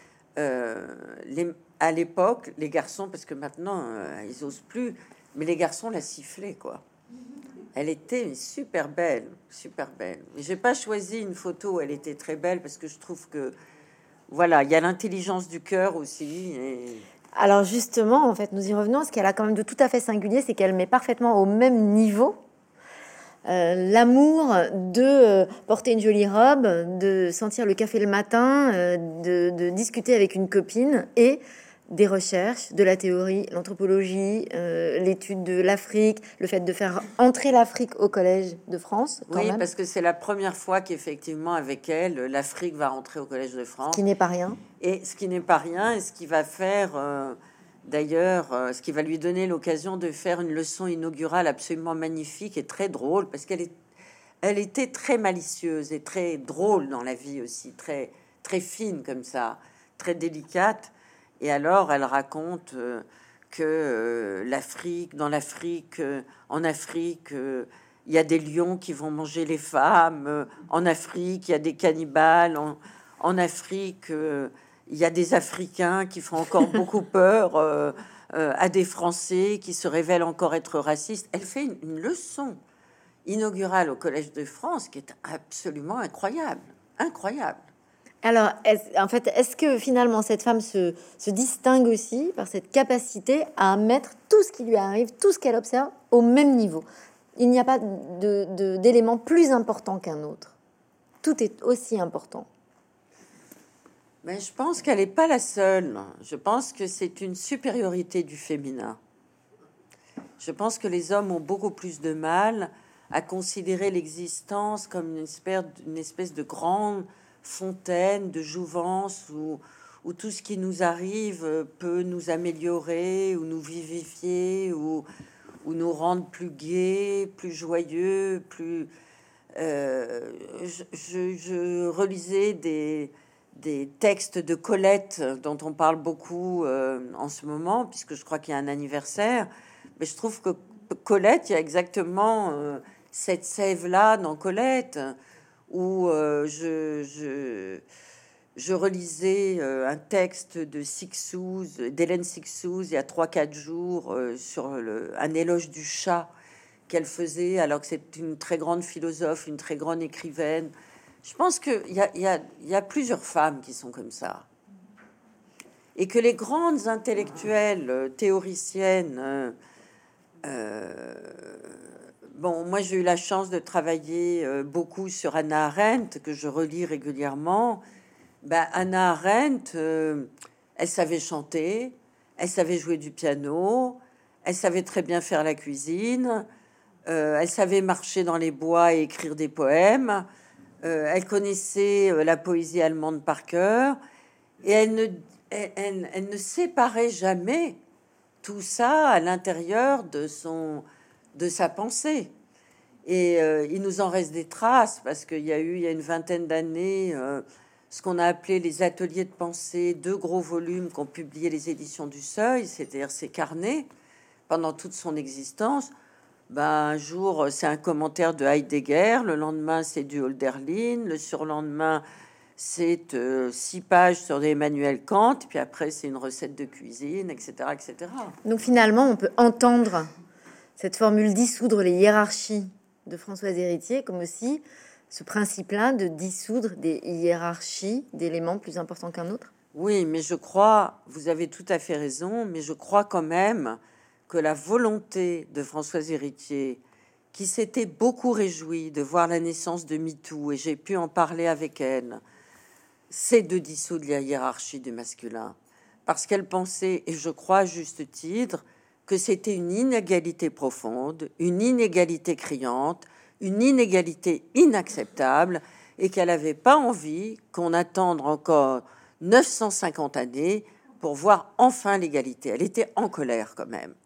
à l'époque, les garçons, parce que maintenant ils osent plus, mais les garçons la sifflaient, quoi. Elle était super belle, super belle. Mais j'ai pas choisi une photo où elle était très belle parce que je trouve que voilà, il y a l'intelligence du cœur aussi. Et... Alors justement, en fait, nous y revenons. Ce qu'elle a quand même de tout à fait singulier, c'est qu'elle met parfaitement au même niveau l'amour de porter une jolie robe, de sentir le café le matin, de discuter avec une copine et des recherches, de la théorie, l'anthropologie, l'étude de l'Afrique, le fait de faire entrer l'Afrique au Collège de France. Oui, parce que c'est la première fois qu'effectivement, avec elle, l'Afrique va rentrer au Collège de France. Ce qui n'est pas rien. Et ce qui n'est pas rien, et ce qui va faire... D'ailleurs, ce qui va lui donner l'occasion de faire une leçon inaugurale absolument magnifique et très drôle, parce elle était très malicieuse et très drôle dans la vie aussi, très, très fine comme ça, très délicate. Et alors, elle raconte que en Afrique, il y a des lions qui vont manger les femmes. En Afrique, il y a des cannibales. En Afrique... il y a des Africains qui font encore beaucoup peur à des Français qui se révèlent encore être racistes. Elle fait une leçon inaugurale au Collège de France qui est absolument incroyable. Incroyable. Alors, est-ce que finalement cette femme se distingue aussi par cette capacité à mettre tout ce qui lui arrive, tout ce qu'elle observe, au même niveau? Il n'y a pas d'élément plus important qu'un autre. Tout est aussi important. Mais je pense qu'elle n'est pas la seule. Je pense que c'est une supériorité du féminin. Je pense que les hommes ont beaucoup plus de mal à considérer l'existence comme une espèce de grande fontaine de jouvence où tout ce qui nous arrive peut nous améliorer ou nous vivifier ou nous rendre plus gais, plus joyeux, plus... je relisais des textes de Colette dont on parle beaucoup en ce moment, puisque je crois qu'il y a un anniversaire. Mais je trouve que Colette, il y a exactement cette sève-là dans Colette, où je relisais un texte de Sixouz, d'Hélène Sixouz, il y a 3-4 jours, sur un éloge du chat qu'elle faisait, alors que c'est une très grande philosophe, une très grande écrivaine. Je pense qu'il y a plusieurs femmes qui sont comme ça. Et que les grandes intellectuelles, théoriciennes... bon, moi j'ai eu la chance de travailler beaucoup sur Hannah Arendt, que je relis régulièrement. Hannah Arendt, elle savait chanter, elle savait jouer du piano, elle savait très bien faire la cuisine, elle savait marcher dans les bois et écrire des poèmes. Elle connaissait la poésie allemande par cœur et elle ne séparait jamais tout ça à l'intérieur de sa pensée. Et il nous en reste des traces parce qu'il y a une vingtaine d'années ce qu'on a appelé les ateliers de pensée, 2 gros volumes qu'ont publié les éditions du Seuil, c'est-à-dire ses carnets pendant toute son existence. Un jour, c'est un commentaire de Heidegger, le lendemain, c'est du Hölderlin, le surlendemain, c'est 6 pages sur Emmanuel Kant, puis après, c'est une recette de cuisine, etc., etc. Donc finalement, on peut entendre cette formule dissoudre les hiérarchies de Françoise Héritier comme aussi ce principe-là de dissoudre des hiérarchies d'éléments plus importants qu'un autre. Oui, mais je crois, vous avez tout à fait raison, mais je crois quand même que la volonté de Françoise Héritier, qui s'était beaucoup réjouie de voir la naissance de MeToo, et j'ai pu en parler avec elle, c'est de dissoudre la hiérarchie du masculin. Parce qu'elle pensait, et je crois à juste titre, que c'était une inégalité profonde, une inégalité criante, une inégalité inacceptable, et qu'elle n'avait pas envie qu'on attende encore 950 années pour voir enfin l'égalité. Elle était en colère quand même.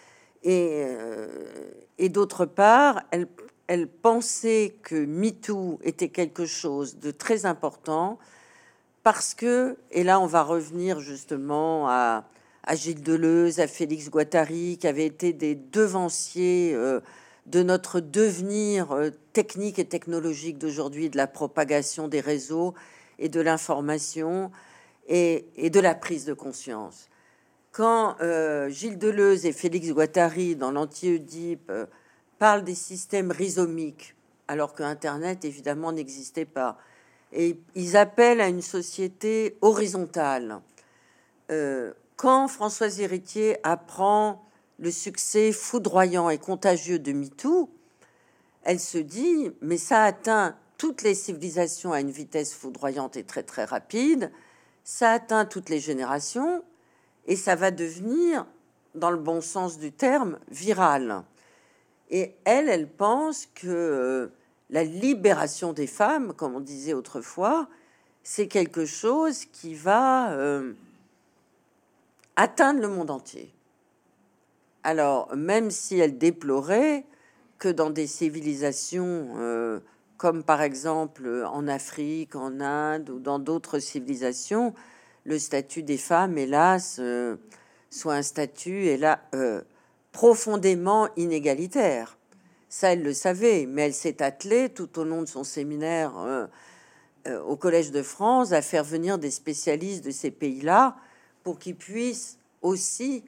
Et d'autre part, elle pensait que MeToo était quelque chose de très important parce que, et là on va revenir justement à Gilles Deleuze, à Félix Guattari, qui avaient été des devanciers de notre devenir technique et technologique d'aujourd'hui, de la propagation des réseaux et de l'information et de la prise de conscience. Quand Gilles Deleuze et Félix Guattari, dans l'Anti-Oedipe, parlent des systèmes rhizomiques, alors que Internet, évidemment, n'existait pas, et ils appellent à une société horizontale. Quand Françoise Héritier apprend le succès foudroyant et contagieux de MeToo, elle se dit, mais ça atteint toutes les civilisations à une vitesse foudroyante et très, très rapide, ça atteint toutes les générations, et ça va devenir, dans le bon sens du terme, viral. Et elle pense que la libération des femmes, comme on disait autrefois, c'est quelque chose qui va atteindre le monde entier. Alors, même si elle déplorait que dans des civilisations comme par exemple en Afrique, en Inde ou dans d'autres civilisations, le statut des femmes, hélas, soit un statut profondément inégalitaire. Ça, elle le savait, mais elle s'est attelée tout au long de son séminaire au Collège de France à faire venir des spécialistes de ces pays-là pour qu'ils puissent aussi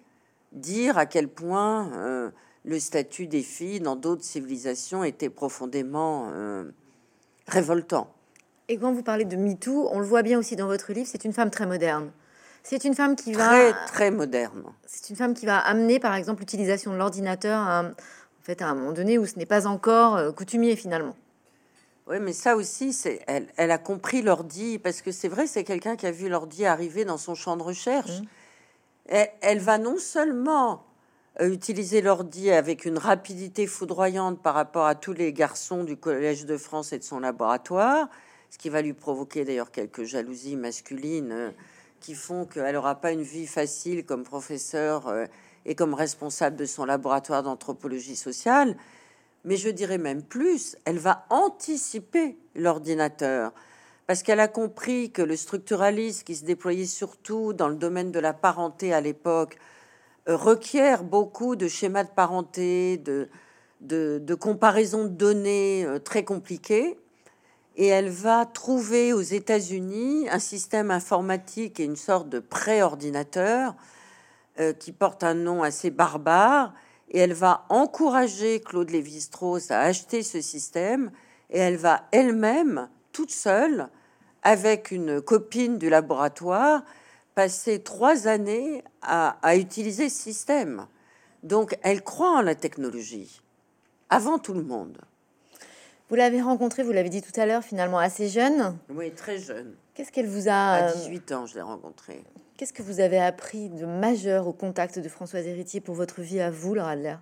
dire à quel point le statut des filles dans d'autres civilisations était profondément révoltant. Et quand vous parlez de MeToo, on le voit bien aussi dans votre livre, c'est une femme très moderne. C'est une femme qui très moderne. C'est une femme qui va amener, par exemple, l'utilisation de l'ordinateur en fait, à un moment donné où ce n'est pas encore coutumier, finalement. Oui, mais ça aussi, elle a compris l'ordi, parce que c'est vrai, c'est quelqu'un qui a vu l'ordi arriver dans son champ de recherche. Elle va non seulement utiliser l'ordi avec une rapidité foudroyante par rapport à tous les garçons du Collège de France et de son laboratoire, ce qui va lui provoquer d'ailleurs quelques jalousies masculines qui font qu'elle n'aura pas une vie facile comme professeur et comme responsable de son laboratoire d'anthropologie sociale. Mais je dirais même plus, elle va anticiper l'ordinateur, parce qu'elle a compris que le structuralisme qui se déployait surtout dans le domaine de la parenté à l'époque requiert beaucoup de schémas de parenté, de comparaison de données très compliquées. Et elle va trouver aux États-Unis un système informatique et une sorte de pré-ordinateur qui porte un nom assez barbare. Et elle va encourager Claude Lévi-Strauss à acheter ce système. Et elle va elle-même, toute seule, avec une copine du laboratoire, passer 3 années à utiliser ce système. Donc, elle croit en la technologie, avant tout le monde. Vous l'avez rencontrée, vous l'avez dit tout à l'heure, finalement assez jeune. Oui, très jeune. Qu'est-ce qu'elle vous a... À 18 ans, je l'ai rencontrée. Qu'est-ce que vous avez appris de majeur au contact de Françoise Héritier pour votre vie à vous, Laura Adler?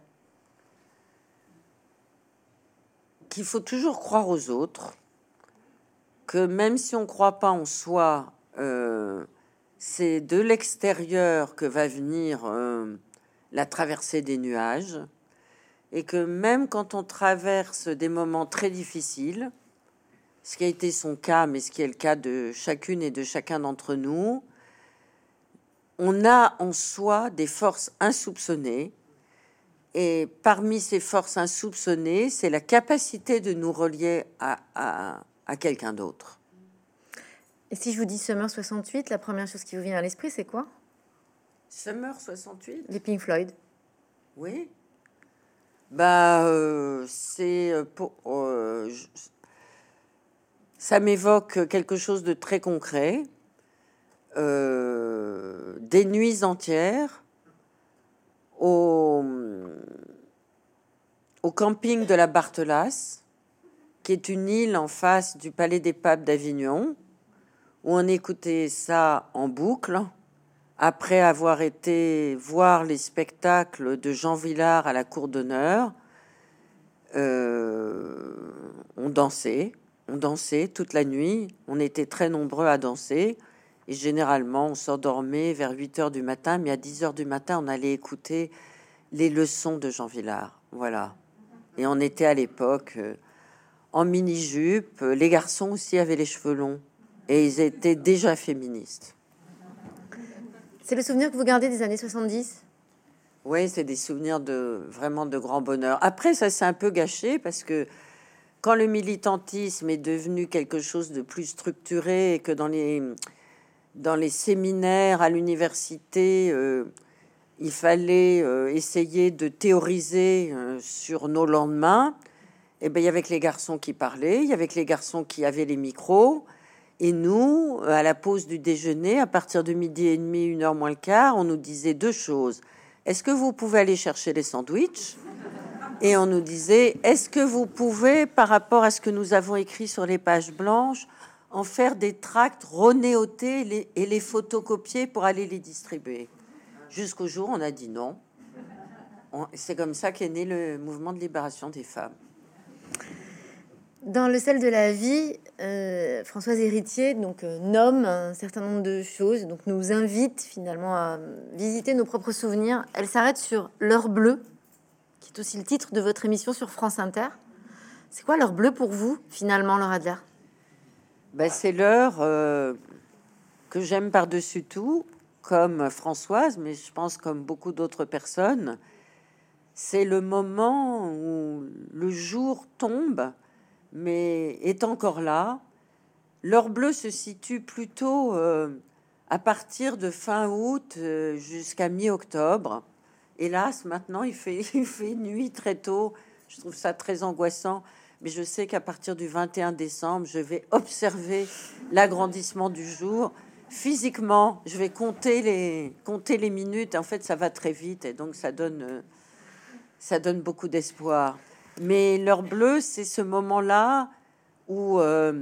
Qu'il faut toujours croire aux autres, que même si on ne croit pas en soi, c'est de l'extérieur que va venir la traversée des nuages, et que même quand on traverse des moments très difficiles, ce qui a été son cas, mais ce qui est le cas de chacune et de chacun d'entre nous, on a en soi des forces insoupçonnées, et parmi ces forces insoupçonnées, c'est la capacité de nous relier à quelqu'un d'autre. Et si je vous dis Summer 68, la première chose qui vous vient à l'esprit, c'est quoi? Summer 68? Les Pink Floyd. Oui. Bah, ça m'évoque quelque chose de très concret. Des nuits entières au camping de la Barthelasse, qui est une île en face du Palais des Papes d'Avignon, où on écoutait ça en boucle, après avoir été voir les spectacles de Jean Vilar à la Cour d'honneur. On dansait toute la nuit, on était très nombreux à danser, et généralement on s'endormait vers 8 heures du matin, mais à 10 heures du matin on allait écouter les leçons de Jean Vilar, voilà. Et on était à l'époque en mini-jupe, les garçons aussi avaient les cheveux longs, et ils étaient déjà féministes. C'est le souvenir que vous gardez des années 70? Oui, c'est des souvenirs vraiment de grand bonheur. Après, ça s'est un peu gâché parce que quand le militantisme est devenu quelque chose de plus structuré et que dans les séminaires à l'université, il fallait essayer de théoriser sur nos lendemains, et ben, il y avait que les garçons qui parlaient, il y avait que les garçons qui avaient les micros. Et nous, à la pause du déjeuner, à partir de 12h30, 1h moins le quart, on nous disait 2 choses. Est-ce que vous pouvez aller chercher les sandwichs? Et on nous disait, est-ce que vous pouvez, par rapport à ce que nous avons écrit sur les pages blanches, en faire des tracts renéotés et les photocopier pour aller les distribuer? Jusqu'au jour, on a dit non. C'est comme ça qu'est né le mouvement de libération des femmes. Dans Le sel de la vie, Françoise Héritier nomme un certain nombre de choses, donc nous invite finalement à visiter nos propres souvenirs. Elle s'arrête sur L'heure bleue, qui est aussi le titre de votre émission sur France Inter. C'est quoi l'heure bleue pour vous, finalement, Laura Adler? Ben, c'est l'heure que j'aime par-dessus tout, comme Françoise, mais je pense comme beaucoup d'autres personnes. C'est le moment où le jour tombe, mais est encore là. L'heure bleue se situe plutôt à partir de fin août jusqu'à mi-octobre. Hélas, maintenant, il fait, il fait nuit très tôt. Je trouve ça très angoissant. Mais je sais qu'à partir du 21 décembre, je vais observer l'agrandissement du jour. Physiquement, je vais compter les minutes. En fait, ça va très vite et donc ça donne beaucoup d'espoir. Mais l'heure bleue, c'est ce moment-là où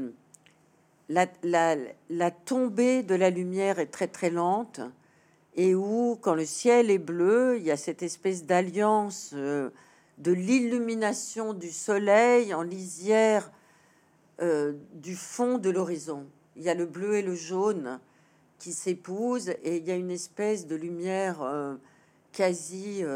la tombée de la lumière est très très lente et où, quand le ciel est bleu, il y a cette espèce d'alliance de l'illumination du soleil en lisière du fond de l'horizon. Il y a le bleu et le jaune qui s'épousent et il y a une espèce de lumière quasi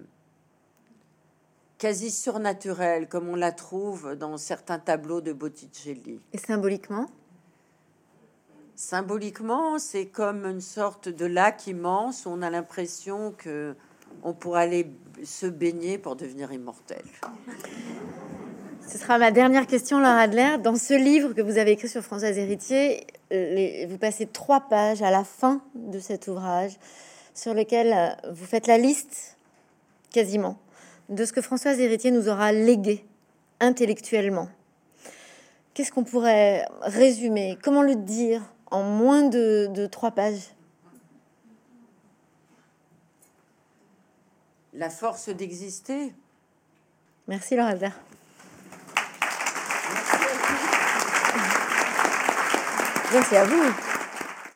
surnaturelle, comme on la trouve dans certains tableaux de Botticelli. Et symboliquement? Symboliquement, c'est comme une sorte de lac immense où on a l'impression que on pourrait aller se baigner pour devenir immortel. Ce sera ma dernière question, Laure Adler. Dans ce livre que vous avez écrit sur Françoise Héritier, vous passez 3 pages à la fin de cet ouvrage sur lequel vous faites la liste, quasiment, de ce que Françoise Héritier nous aura légué intellectuellement. Qu'est-ce qu'on pourrait résumer? Comment le dire en moins de 3 pages? La force d'exister. Merci, Laure Adler. Merci à vous.